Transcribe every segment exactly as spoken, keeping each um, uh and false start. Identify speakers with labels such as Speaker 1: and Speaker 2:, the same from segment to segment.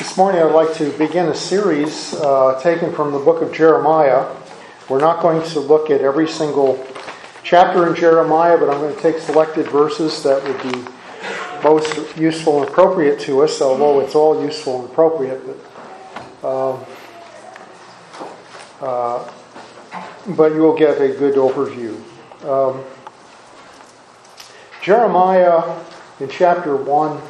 Speaker 1: This morning I'd like to begin a series uh, taken from the book of Jeremiah. We're not going to look at every single chapter in Jeremiah, but I'm going to take selected verses that would be most useful and appropriate to us, although it's all useful and appropriate. But, um, uh, but you will get a good overview. Um, Jeremiah in chapter one,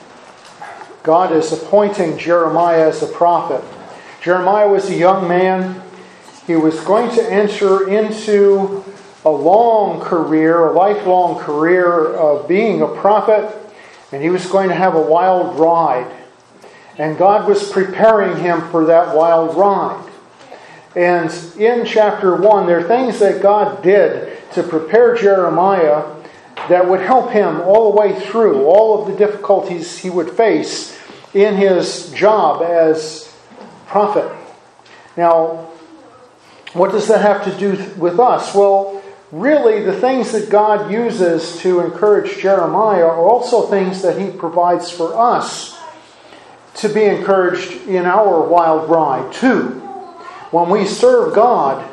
Speaker 1: God is appointing Jeremiah as a prophet. Jeremiah was a young man. He was going to enter into a long career, a lifelong career of being a prophet, and he was going to have a wild ride. And God was preparing him for that wild ride. And in chapter one, there are things that God did to prepare Jeremiah that would help him all the way through all of the difficulties he would face in his job as prophet. Now, what does that have to do with us? Well, really, the things that God uses to encourage Jeremiah are also things that he provides for us to be encouraged in our wild ride, too. When we serve God,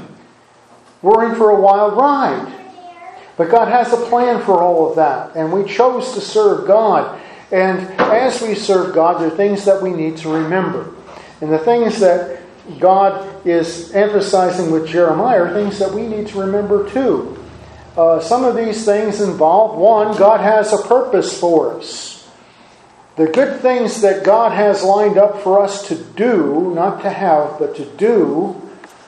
Speaker 1: we're in for a wild ride. But God has a plan for all of that, and we chose to serve God. And as we serve God, there are things that we need to remember. And the things that God is emphasizing with Jeremiah are things that we need to remember too. Uh, some of these things involve, one, God has a purpose for us. The good things that God has lined up for us to do, not to have, but to do,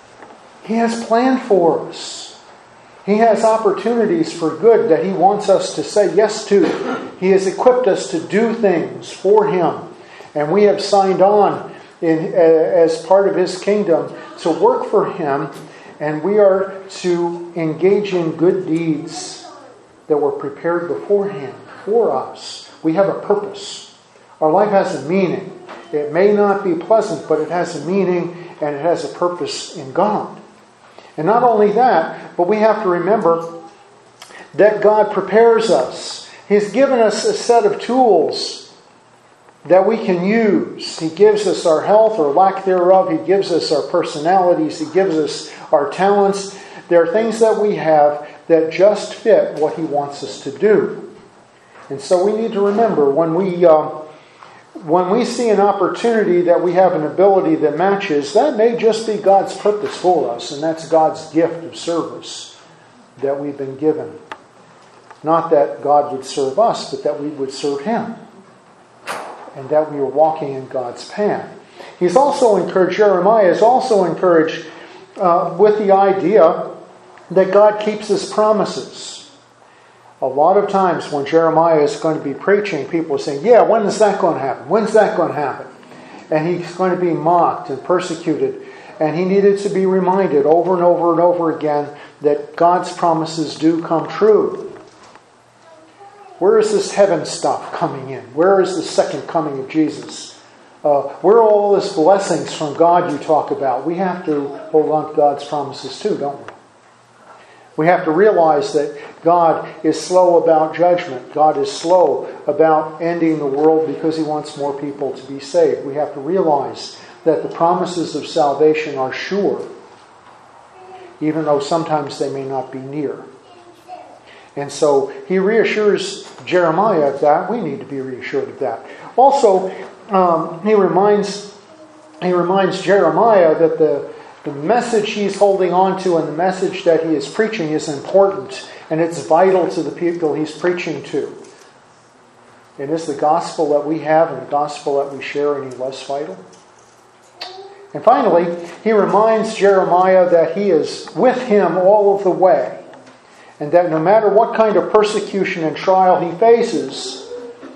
Speaker 1: He has planned for us. He has opportunities for good that He wants us to say yes to. He has equipped us to do things for Him. And we have signed on in, as part of His kingdom to work for Him. And we are to engage in good deeds that were prepared beforehand for us. We have a purpose. Our life has a meaning. It may not be pleasant, but it has a meaning and it has a purpose in God. And not only that, but we have to remember that God prepares us. He's given us a set of tools that we can use. He gives us our health or lack thereof. He gives us our personalities. He gives us our talents. There are things that we have that just fit what He wants us to do. And so we need to remember when we... Uh, When we see an opportunity that we have an ability that matches, that may just be God's purpose for us, and that's God's gift of service that we've been given. Not that God would serve us, but that we would serve Him, and that we are walking in God's path. He's also encouraged, Jeremiah is also encouraged uh, with the idea that God keeps His promises. A lot of times when Jeremiah is going to be preaching, people are saying, yeah, when is that going to happen? When's that going to happen? And he's going to be mocked and persecuted. And he needed to be reminded over and over and over again that God's promises do come true. Where is this heaven stuff coming in? Where is the second coming of Jesus? Uh, where are all these blessings from God you talk about? We have to hold on to God's promises too, don't we? We have to realize that God is slow about judgment. God is slow about ending the world because He wants more people to be saved. We have to realize that the promises of salvation are sure, even though sometimes they may not be near. And so He reassures Jeremiah of that. We need to be reassured of that. Also, um, he reminds he reminds Jeremiah that the The message he's holding on to and the message that he is preaching is important, and it's vital to the people he's preaching to. And is the gospel that we have and the gospel that we share any less vital? And finally, he reminds Jeremiah that he is with him all of the way, and that no matter what kind of persecution and trial he faces,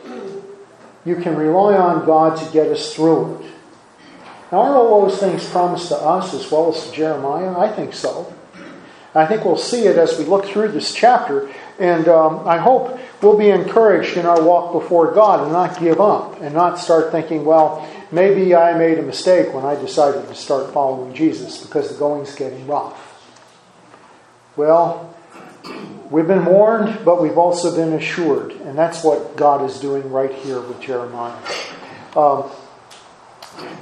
Speaker 1: you can rely on God to get us through it. Now, are all those things promised to us as well as to Jeremiah? I think so. I think we'll see it as we look through this chapter. And um, I hope we'll be encouraged in our walk before God and not give up and not start thinking, well, maybe I made a mistake when I decided to start following Jesus because the going's getting rough. Well, we've been warned, but we've also been assured. And that's what God is doing right here with Jeremiah. Um,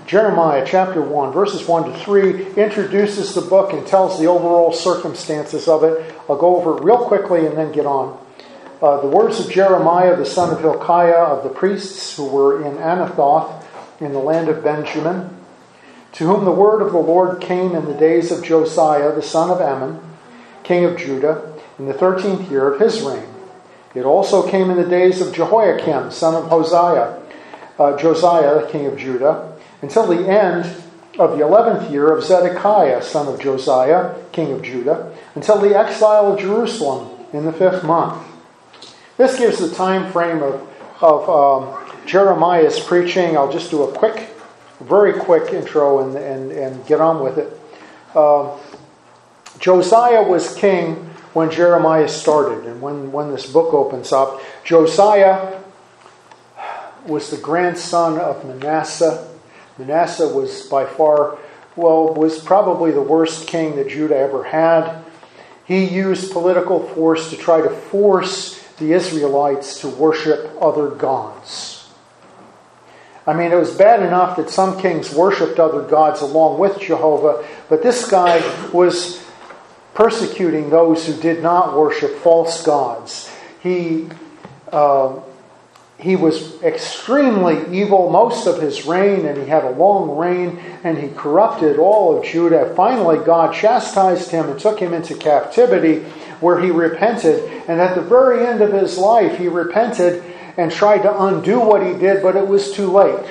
Speaker 1: Jeremiah chapter one, verses one to three, introduces the book and tells the overall circumstances of it. I'll go over it real quickly and then get on. Uh, the words of Jeremiah, the son of Hilkiah, of the priests who were in Anathoth, in the land of Benjamin, to whom the word of the Lord came in the days of Josiah, the son of Ammon, king of Judah, in the thirteenth year of his reign. It also came in the days of Jehoiakim, son of Hosea, uh, Josiah, king of Judah, until the end of the eleventh year of Zedekiah, son of Josiah, king of Judah, until the exile of Jerusalem in the fifth month. This gives the time frame of, of um, Jeremiah's preaching. I'll just do a quick, very quick intro and, and, and get on with it. Uh, Josiah was king when Jeremiah started, and when, when this book opens up. Josiah was the grandson of Manasseh. Manasseh was by far, well, was probably the worst king that Judah ever had. He used political force to try to force the Israelites to worship other gods. I mean, it was bad enough that some kings worshipped other gods along with Jehovah, but this guy was persecuting those who did not worship false gods. He uh, he was extremely evil most of his reign, and he had a long reign, and he corrupted all of Judah. Finally, God chastised him and took him into captivity, where he repented. And at the very end of his life, he repented and tried to undo what he did, but it was too late.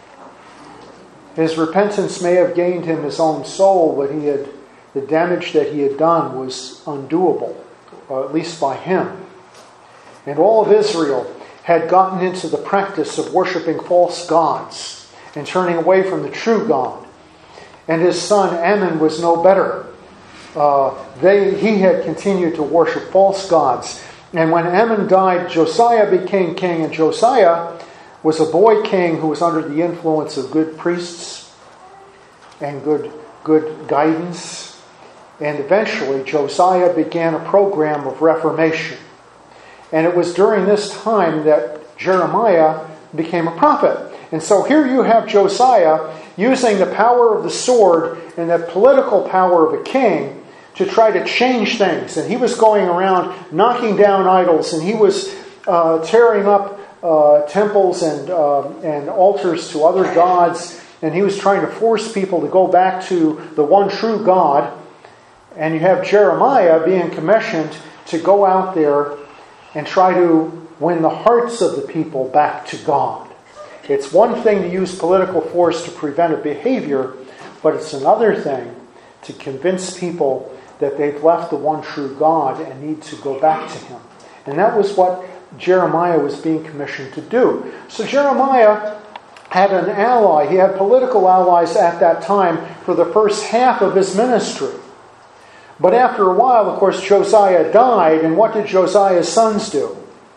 Speaker 1: His repentance may have gained him his own soul, but he had the damage that he had done was undoable, or at least by him. And all of Israel had gotten into the practice of worshiping false gods and turning away from the true God. And his son Ammon was no better. Uh, they he had continued to worship false gods. And when Ammon died, Josiah became king, and Josiah was a boy king who was under the influence of good priests and good, good guidance. And eventually Josiah began a program of reformation. And it was during this time that Jeremiah became a prophet. And so here you have Josiah using the power of the sword and the political power of a king to try to change things. And he was going around knocking down idols, and he was uh, tearing up uh, temples and, uh, and altars to other gods. And he was trying to force people to go back to the one true God. And you have Jeremiah being commissioned to go out there and try to win the hearts of the people back to God. It's one thing to use political force to prevent a behavior, but it's another thing to convince people that they've left the one true God and need to go back to Him. And that was what Jeremiah was being commissioned to do. So Jeremiah had an ally. He had political allies at that time for the first half of his ministry. But after a while, of course, Josiah died, and what did Josiah's sons do?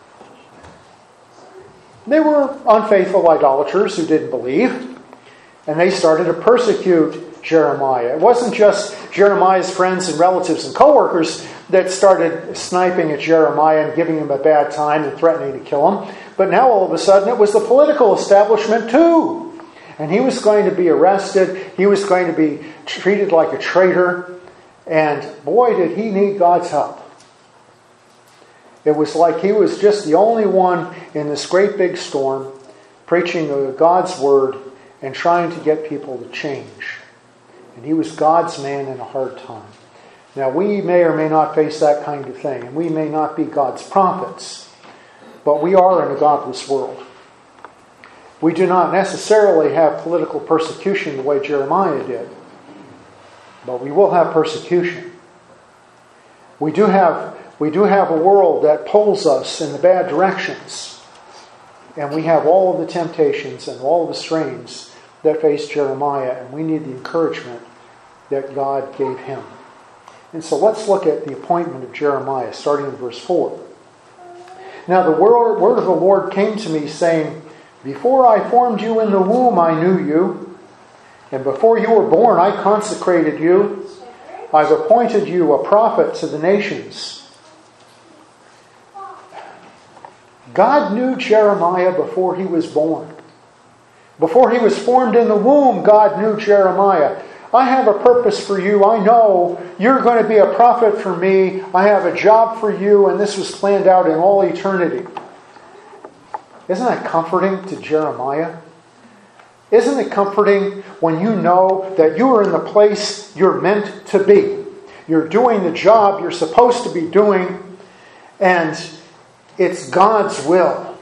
Speaker 1: They were unfaithful idolaters who didn't believe, and they started to persecute Jeremiah. It wasn't just Jeremiah's friends and relatives and co-workers that started sniping at Jeremiah and giving him a bad time and threatening to kill him, but now all of a sudden it was the political establishment too. And he was going to be arrested. He was going to be treated like a traitor. And boy, did he need God's help. It was like he was just the only one in this great big storm preaching God's word and trying to get people to change. And he was God's man in a hard time. Now, we may or may not face that kind of thing, and we may not be God's prophets, but we are in a godless world. We do not necessarily have political persecution the way Jeremiah did. But we will have persecution. We do have, we do have a world that pulls us in the bad directions. And we have all of the temptations and all of the strains that face Jeremiah. And we need the encouragement that God gave him. And so let's look at the appointment of Jeremiah, starting in verse four. Now the word, word of the Lord came to me, saying, "Before I formed you in the womb, I knew you. And before you were born, I consecrated you. I've appointed you a prophet to the nations." God knew Jeremiah before he was born. Before he was formed in the womb, God knew Jeremiah. I have a purpose for you. I know you're going to be a prophet for me. I have a job for you, and this was planned out in all eternity. Isn't that comforting to Jeremiah? Isn't it comforting when you know that you are in the place you're meant to be? You're doing the job you're supposed to be doing, and it's God's will.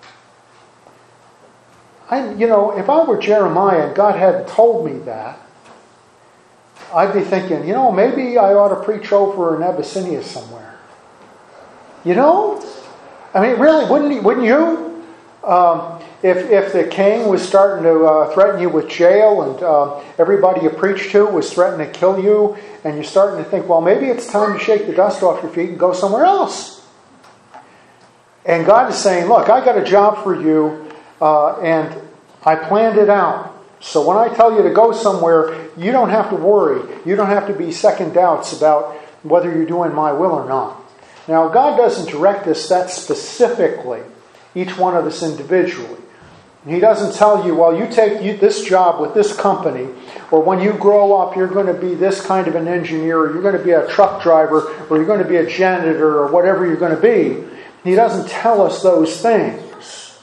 Speaker 1: I, you know, if I were Jeremiah and God hadn't told me that, I'd be thinking, you know, maybe I ought to preach over in Abyssinia somewhere. You know? I mean, really, wouldn't he, wouldn't you? Um, if if the king was starting to uh, threaten you with jail and uh, everybody you preached to was threatening to kill you, and you're starting to think, well, maybe it's time to shake the dust off your feet and go somewhere else. And God is saying, look, I got a job for you, uh, and I planned it out. So when I tell you to go somewhere, you don't have to worry. You don't have to be second doubts about whether you're doing my will or not. Now, God doesn't direct us that specifically, each one of us individually. He doesn't tell you, well, you take you, this job with this company, or when you grow up, you're going to be this kind of an engineer, or you're going to be a truck driver, or you're going to be a janitor, or whatever you're going to be. He doesn't tell us those things.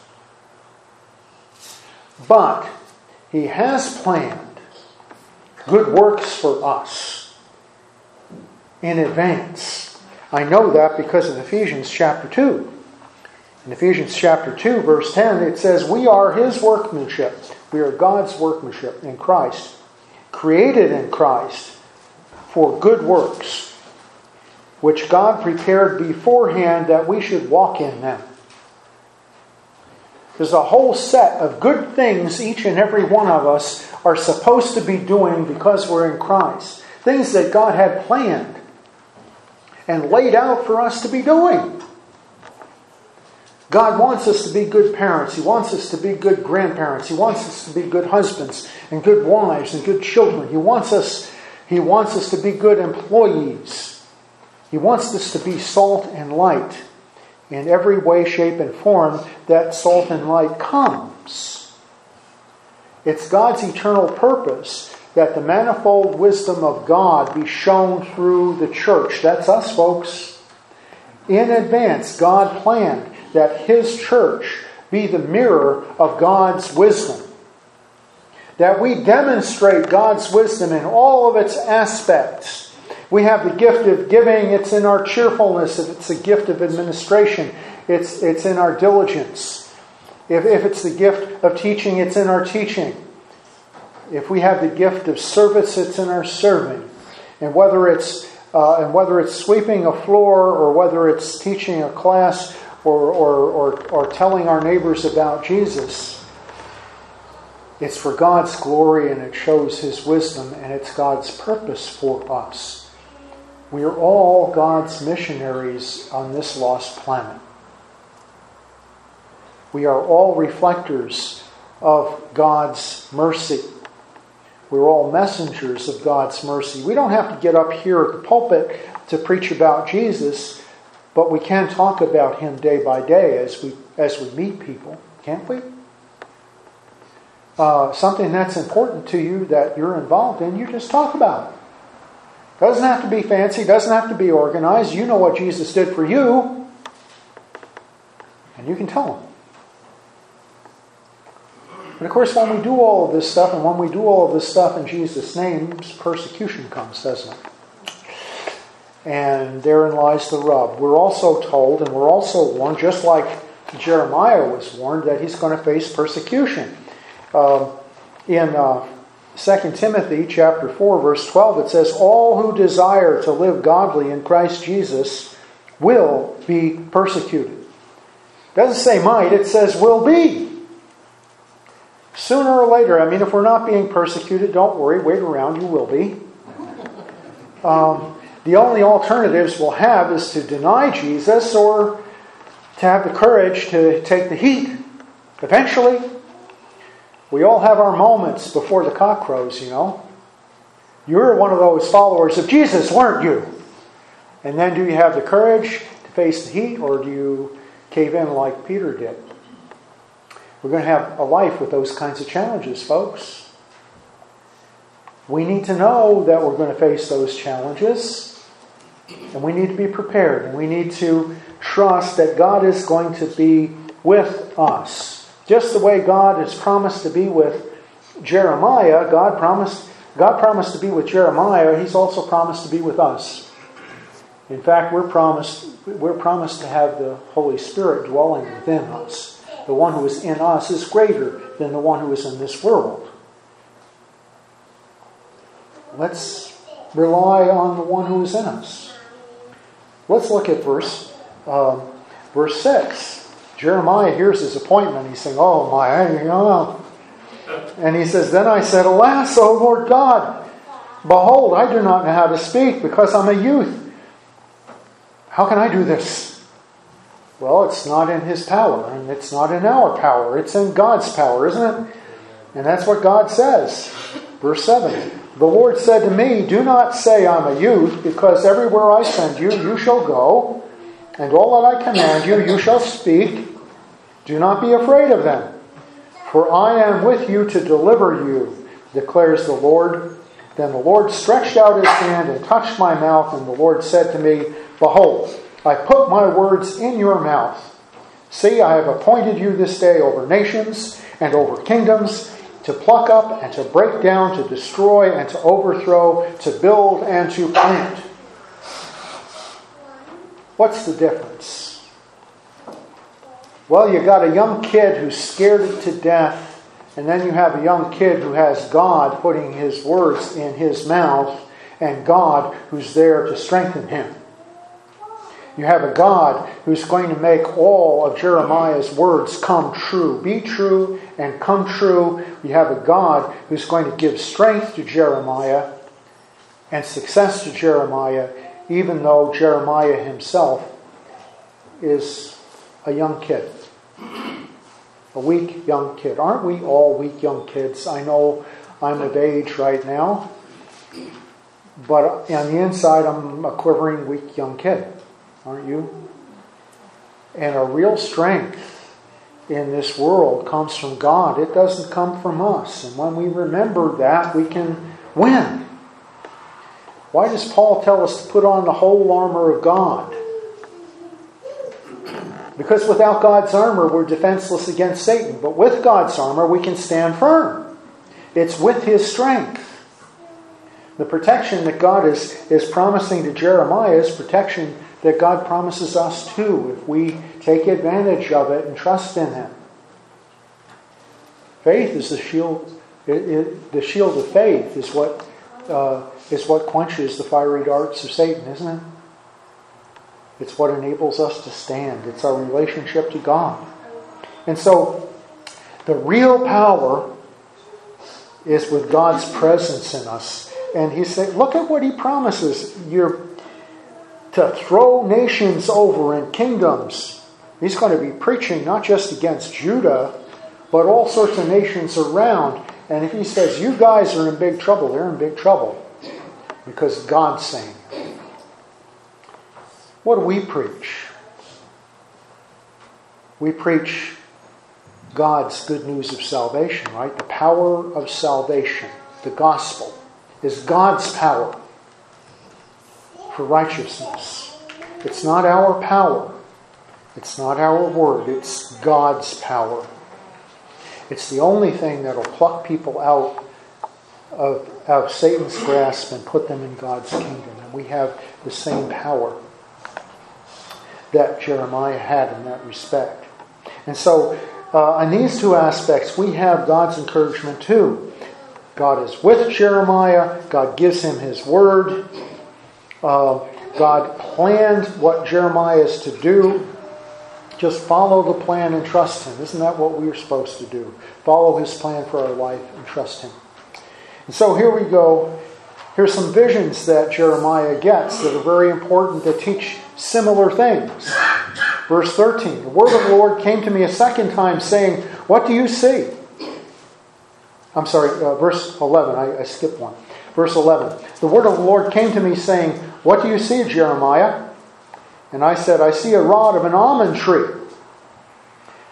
Speaker 1: But He has planned good works for us in advance. I know that because of Ephesians chapter two. In Ephesians chapter two, verse ten, it says, we are His workmanship. We are God's workmanship in Christ, created in Christ for good works, which God prepared beforehand that we should walk in them. There's a whole set of good things each and every one of us are supposed to be doing because we're in Christ. Things that God had planned and laid out for us to be doing. God wants us to be good parents. He wants us to be good grandparents. He wants us to be good husbands and good wives and good children. He wants us, he wants us to be good employees. He wants us to be salt and light in every way, shape, and form that salt and light comes. It's God's eternal purpose that the manifold wisdom of God be shown through the church. That's us, folks. In advance, God planned that His church be the mirror of God's wisdom. That we demonstrate God's wisdom in all of its aspects. We have the gift of giving. It's in our cheerfulness. It's a gift of administration. It's, it's in our diligence. If, if it's the gift of teaching, it's in our teaching. If we have the gift of service, it's in our serving. And whether it's uh, and whether it's sweeping a floor, or whether it's teaching a class, or or, or or telling our neighbors about Jesus, it's for God's glory, and it shows His wisdom, and it's God's purpose for us. We are all God's missionaries on this lost planet. We are all reflectors of God's mercy. We're all messengers of God's mercy. We don't have to get up here at the pulpit to preach about Jesus, but we can talk about Him day by day as we as we meet people, can't we? Uh, something that's important to you that you're involved in, you just talk about it. Doesn't have to be fancy, doesn't have to be organized. You know what Jesus did for you, and you can tell Him. And of course, when we do all of this stuff, and when we do all of this stuff in Jesus' name, persecution comes, doesn't it? And therein lies the rub. We're also told, and we're also warned, just like Jeremiah was warned, that he's going to face persecution. Uh, in uh, Second Timothy chapter four, verse twelve, it says, all who desire to live godly in Christ Jesus will be persecuted. It doesn't say might, it says will be. Sooner or later, I mean, if we're not being persecuted, don't worry, wait around, you will be. Um, the only alternatives we'll have is to deny Jesus or to have the courage to take the heat. Eventually, we all have our moments before the cock crows, you know. You're one of those followers of Jesus, weren't you? And then do you have the courage to face the heat, or do you cave in like Peter did? We're going to have a life with those kinds of challenges, folks. We need to know that we're going to face those challenges, and we need to be prepared, and we need to trust that God is going to be with us. Just the way God has promised to be with Jeremiah, God promised, God promised to be with Jeremiah, He's also promised to be with us. In fact, we're promised, we're promised to have the Holy Spirit dwelling within us. The one who is in us is greater than the one who is in this world. Let's rely on the one who is in us. Let's look at verse um, verse six. Jeremiah hears his appointment. He's saying, oh my, you know. And he says, then I said, alas, O Lord God, behold, I do not know how to speak because I'm a youth. How can I do this? Well, it's not in His power, and it's not in our power. It's in God's power, isn't it? And that's what God says. Verse seven. The Lord said to me, do not say I'm a youth, because everywhere I send you, you shall go, and all that I command you, you shall speak. Do not be afraid of them, for I am with you to deliver you, declares the Lord. Then the Lord stretched out His hand and touched my mouth, and the Lord said to me, behold, I put my words in your mouth. See, I have appointed you this day over nations and over kingdoms, to pluck up and to break down, to destroy and to overthrow, to build and to plant. What's the difference? Well, you got a young kid who's scared to death, and then you have a young kid who has God putting His words in his mouth, and God who's there to strengthen him. You have a God who's going to make all of Jeremiah's words come true. Be true and come true. You have a God who's going to give strength to Jeremiah and success to Jeremiah, even though Jeremiah himself is a young kid. A weak young kid. Aren't we all weak young kids? I know I'm of age right now, but on the inside I'm a quivering, weak young kid. Aren't you? And a real strength in this world comes from God. It doesn't come from us. And when we remember that, we can win. Why does Paul tell us to put on the whole armor of God? Because without God's armor, we're defenseless against Satan. But with God's armor, we can stand firm. It's with His strength. The protection that God is, is promising to Jeremiah is protection that God promises us too, if we take advantage of it and trust in Him. Faith is the shield. It, it, the shield of faith is what uh, is what quenches the fiery darts of Satan, isn't it? It's what enables us to stand. It's our relationship to God. And so, the real power is with God's presence in us. And He said, look at what He promises. You're to throw nations over and kingdoms. He's going to be preaching not just against Judah, but all sorts of nations around. And if He says, you guys are in big trouble, they're in big trouble. Because God's saying it. What do we preach? We preach God's good news of salvation, right? The power of salvation. The gospel is God's power for righteousness. It's not our power. It's not our word. It's God's power. It's the only thing that will pluck people out of, out of Satan's grasp and put them in God's kingdom. And we have the same power that Jeremiah had in that respect. And so, uh, in these two aspects, we have God's encouragement too. God is with Jeremiah. God gives him His word. Uh, God planned what Jeremiah is to do. Just follow the plan and trust Him. Isn't that what we're supposed to do? Follow His plan for our life and trust Him. And so here we go. Here's some visions that Jeremiah gets that are very important that teach similar things. Verse thirteen. The word of the Lord came to me a second time saying, what do you see? I'm sorry, uh, verse eleven. I, I skipped one. Verse eleven. The word of the Lord came to me saying, what do you see, Jeremiah? And I said, I see a rod of an almond tree.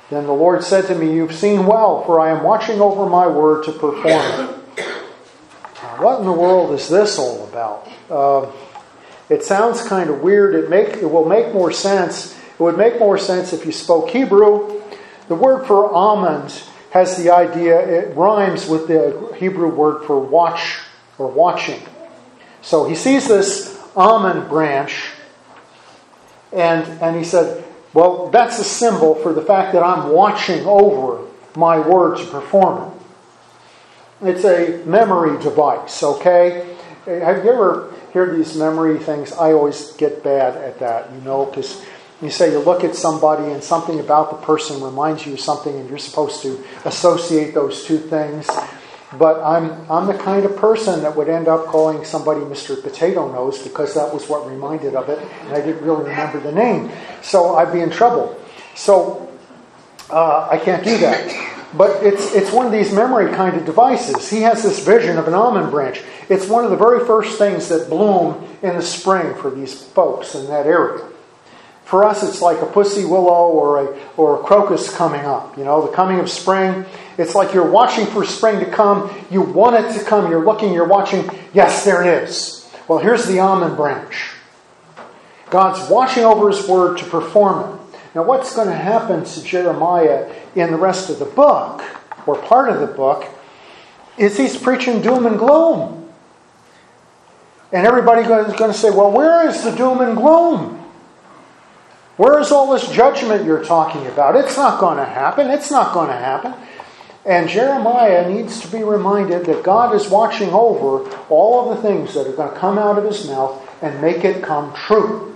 Speaker 1: Then the Lord said to me, "You've seen well, for I am watching over my word to perform it." Now, what in the world is this all about? Uh, it sounds kind of weird. It make it will make more sense. It would make more sense if you spoke Hebrew. The word for almond has the idea, it rhymes with the Hebrew word for watch or watching. So he sees this almond branch, and, and he said, well, that's a symbol for the fact that I'm watching over my word to perform it. It's a memory device, okay? Have you ever heard these memory things? I always get bad at that, you know, because you say you look at somebody and something about the person reminds you of something and you're supposed to associate those two things. But I'm I'm the kind of person that would end up calling somebody Mister Potato Nose because that was what reminded of it, and I didn't really remember the name. So I'd be in trouble. So uh, I can't do that. But it's it's one of these memory kind of devices. He has this vision of an almond branch. It's one of the very first things that bloom in the spring for these folks in that area. For us, it's like a pussy willow or a or a crocus coming up. You know, the coming of spring. It's like you're watching for spring to come. You want it to come. You're looking, you're watching. Yes, there it is. Well, here's the almond branch. God's watching over His word to perform it. Now, what's going to happen to Jeremiah in the rest of the book, or part of the book, is he's preaching doom and gloom. And everybody's going to say, well, where is the doom and gloom? Where is all this judgment you're talking about? It's not going to happen. It's not going to happen. And Jeremiah needs to be reminded that God is watching over all of the things that are going to come out of his mouth and make it come true.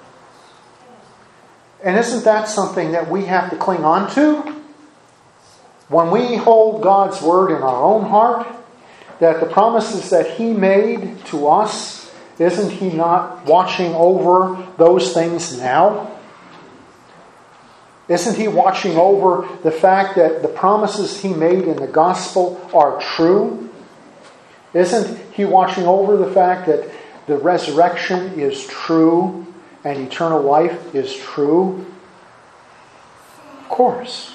Speaker 1: And isn't that something that we have to cling on to? When we hold God's word in our own heart, that the promises that He made to us, isn't He not watching over those things now? Isn't He watching over the fact that the promises He made in the gospel are true? Isn't He watching over the fact that the resurrection is true and eternal life is true? Of course.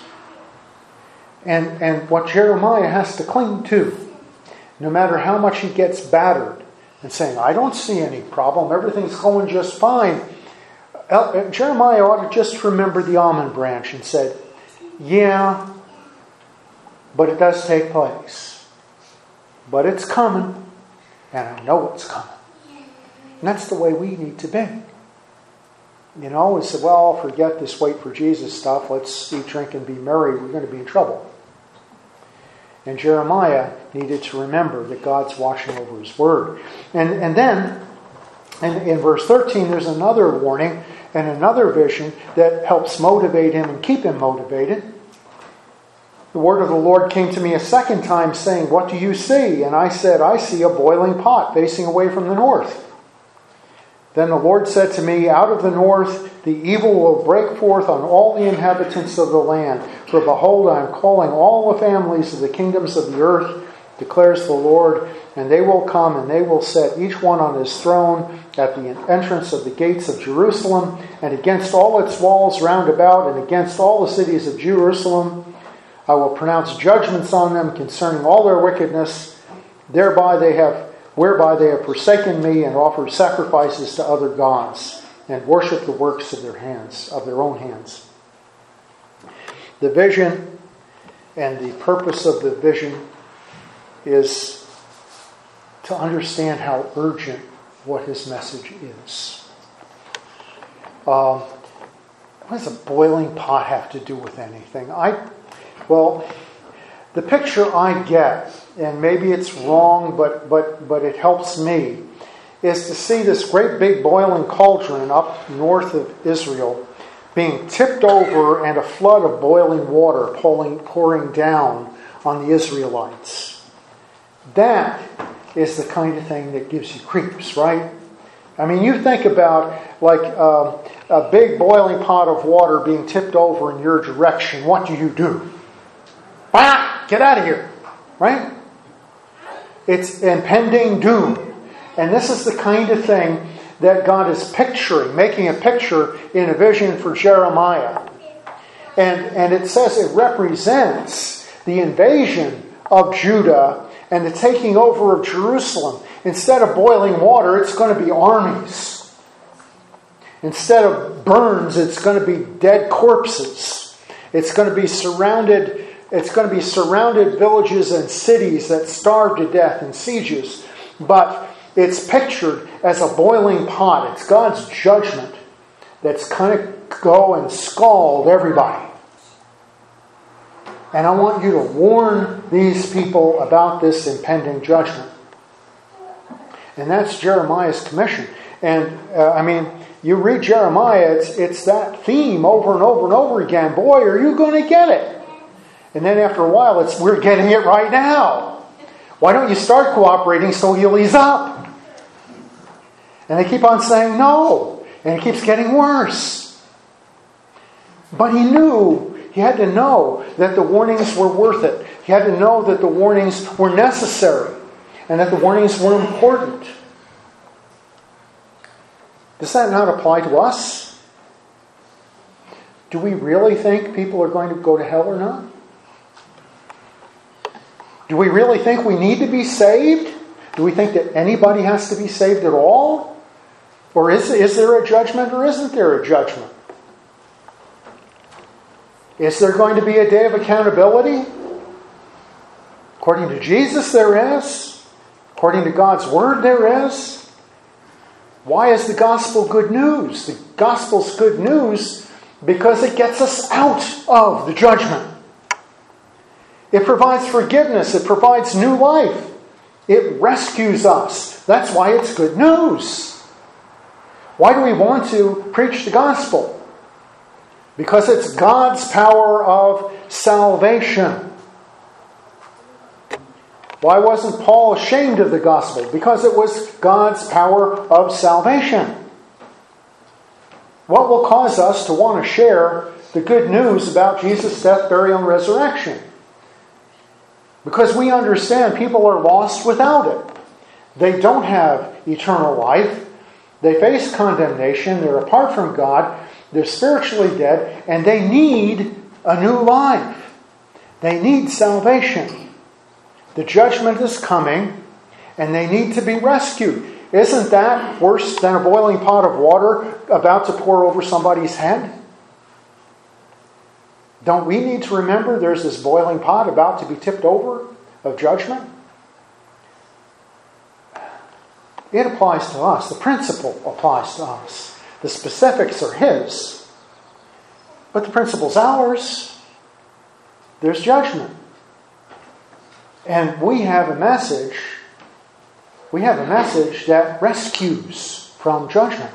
Speaker 1: And, and what Jeremiah has to cling to, no matter how much he gets battered and saying, I don't see any problem, everything's going just fine. Jeremiah ought to just remember the almond branch and said, yeah, but it does take place. But it's coming, and I know it's coming. And that's the way we need to be. You know, we said, well, forget this wait for Jesus stuff. Let's eat, drink, and be merry. We're going to be in trouble. And Jeremiah needed to remember that God's watching over His word. And, and then, in, in verse thirteen, there's another warning and another vision that helps motivate him and keep him motivated. The word of the Lord came to me a second time, saying, what do you see? And I said, I see a boiling pot facing away from the north. Then the Lord said to me, out of the north the evil will break forth on all the inhabitants of the land. For behold, I am calling all the families of the kingdoms of the earth, declares the Lord, and they will come and they will set each one on his throne at the entrance of the gates of Jerusalem, and against all its walls round about, and against all the cities of Jerusalem. I will pronounce judgments on them concerning all their wickedness, thereby they have whereby they have forsaken me and offered sacrifices to other gods, and worship the works of their hands, of their own hands. The vision and the purpose of the vision is to understand how urgent what his message is. Um, what does a boiling pot have to do with anything? I, well, the picture I get, and maybe it's wrong, but but but it helps me, is to see this great big boiling cauldron up north of Israel being tipped over and a flood of boiling water pouring, pouring down on the Israelites. That is the kind of thing that gives you creeps, right? I mean, you think about like uh, a big boiling pot of water being tipped over in your direction. What do you do? Ah, get out of here, right? It's impending doom. And this is the kind of thing that God is picturing, making a picture in a vision for Jeremiah. And, and it says it represents the invasion of Judah and the taking over of Jerusalem. Instead of boiling water, it's going to be armies. Instead of burns, it's going to be dead corpses. It's going to be surrounded, it's going to be surrounded villages and cities that starve to death in sieges. But it's pictured as a boiling pot. It's God's judgment that's going to go and scald everybody. And I want you to warn these people about this impending judgment. And that's Jeremiah's commission. And, uh, I mean, you read Jeremiah, it's, it's that theme over and over and over again. Boy, are you going to get it? And then after a while, it's we're getting it right now. Why don't you start cooperating so he'll ease up? And they keep on saying no. And it keeps getting worse. But he knew, he had to know that the warnings were worth it. He had to know that the warnings were necessary. And that the warnings were important. Does that not apply to us? Do we really think people are going to go to hell or not? Do we really think we need to be saved? Do we think that anybody has to be saved at all? Or is, is there a judgment or isn't there a judgment? Is there going to be a day of accountability? According to Jesus, there is. According to God's Word, there is. Why is the gospel good news? The gospel's good news because it gets us out of the judgment. It provides forgiveness. It provides new life. It rescues us. That's why it's good news. Why do we want to preach the gospel? Because it's God's power of salvation. Why wasn't Paul ashamed of the gospel? Because it was God's power of salvation. What will cause us to want to share the good news about Jesus' death, burial, and resurrection? Because we understand people are lost without it. They don't have eternal life. They face condemnation. They're apart from God. They're spiritually dead. And they need a new life. They need salvation. The judgment is coming, and they need to be rescued. Isn't that worse than a boiling pot of water about to pour over somebody's head? Don't we need to remember there's this boiling pot about to be tipped over of judgment? It applies to us. The principle applies to us. The specifics are His. But the principle's ours. There's judgment. And we have a message, we have a message that rescues from judgment.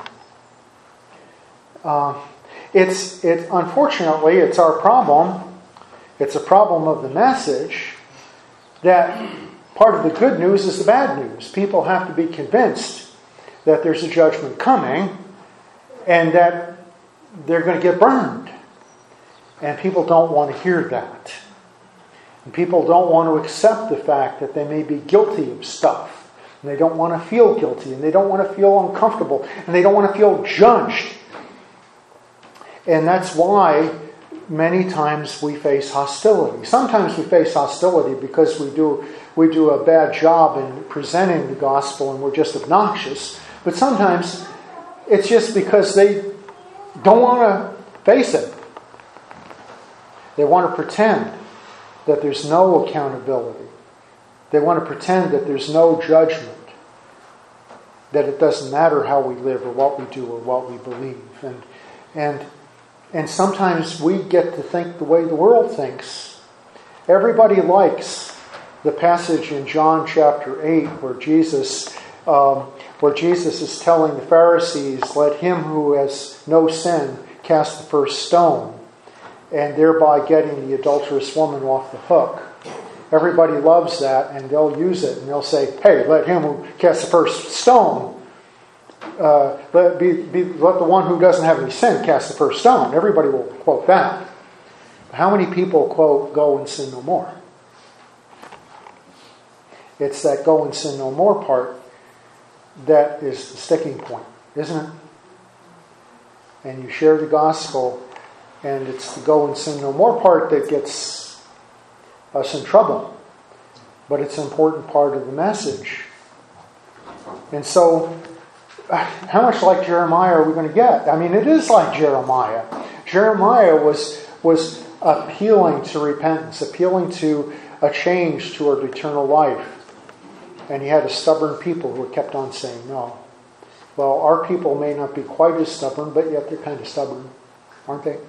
Speaker 1: Uh, it's, it, unfortunately, it's our problem, it's a problem of the message, that part of the good news is the bad news. People have to be convinced that there's a judgment coming, and that they're going to get burned. And people don't want to hear that. And people don't want to accept the fact that they may be guilty of stuff. And they don't want to feel guilty. And they don't want to feel uncomfortable. And they don't want to feel judged. And that's why many times we face hostility. Sometimes we face hostility because we do, we do a bad job in presenting the gospel and we're just obnoxious. But sometimes it's just because they don't want to face it. They want to pretend that there's no accountability. They want to pretend that there's no judgment. That it doesn't matter how we live or what we do or what we believe. And and and sometimes we get to think the way the world thinks. Everybody likes the passage in John chapter eight where Jesus um, where Jesus is telling the Pharisees, let him who has no sin cast the first stone. And thereby getting the adulterous woman off the hook. Everybody loves that, and they'll use it, and they'll say, hey, let him who casts the first stone, uh, let, be, be, let the one who doesn't have any sin cast the first stone. Everybody will quote that. But how many people quote, go and sin no more? It's that go and sin no more part that is the sticking point, isn't it? And you share the gospel, And it's the go and sin no more part that gets us in trouble. But it's an important part of the message. And so, how much like Jeremiah are we going to get? I mean, it is like Jeremiah. Jeremiah was, was appealing to repentance, appealing to a change toward eternal life. And he had a stubborn people who kept on saying no. Well, our people may not be quite as stubborn, but yet they're kind of stubborn, aren't they?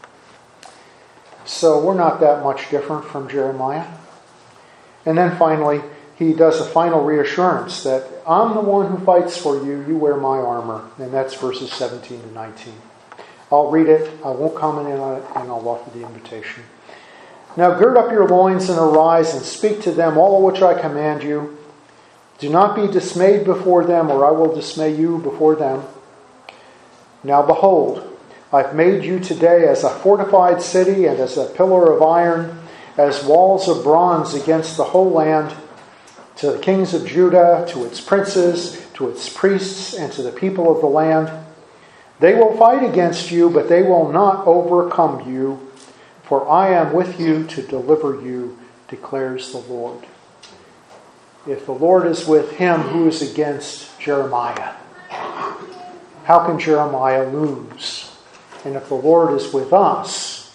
Speaker 1: So we're not that much different from Jeremiah. And then finally, he does a final reassurance that I'm the one who fights for you, you wear my armor. And that's verses seventeen to nineteen. I'll read it, I won't comment on it, and I'll offer the invitation. Now gird up your loins and arise and speak to them all of which I command you. Do not be dismayed before them, or I will dismay you before them. Now behold, I've made you today as a fortified city and as a pillar of iron, as walls of bronze against the whole land, to the kings of Judah, to its princes, to its priests, and to the people of the land. They will fight against you, but they will not overcome you, for I am with you to deliver you, declares the Lord. If the Lord is with him, who is against Jeremiah? How can Jeremiah lose? And if the Lord is with us,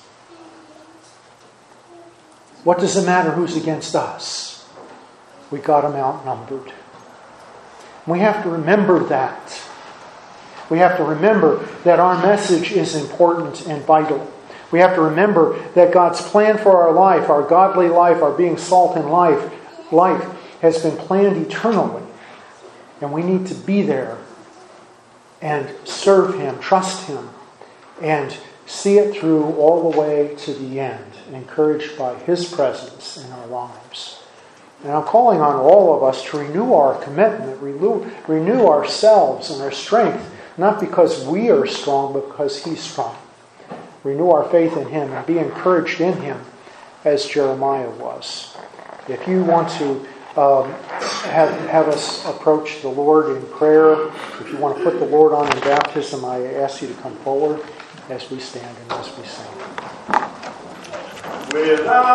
Speaker 1: what does it matter who's against us? We got them outnumbered. We have to remember that. We have to remember that our message is important and vital. We have to remember that God's plan for our life, our godly life, our being salt in life, life has been planned eternally. And we need to be there and serve Him, trust Him, and see it through all the way to the end, encouraged by His presence in our lives. And I'm calling on all of us to renew our commitment, renew, renew ourselves and our strength, not because we are strong, but because He's strong. Renew our faith in Him and be encouraged in Him as Jeremiah was. If you want to um, have, have us approach the Lord in prayer, if you want to put the Lord on in baptism, I ask you to come forward as we stand and as we sing.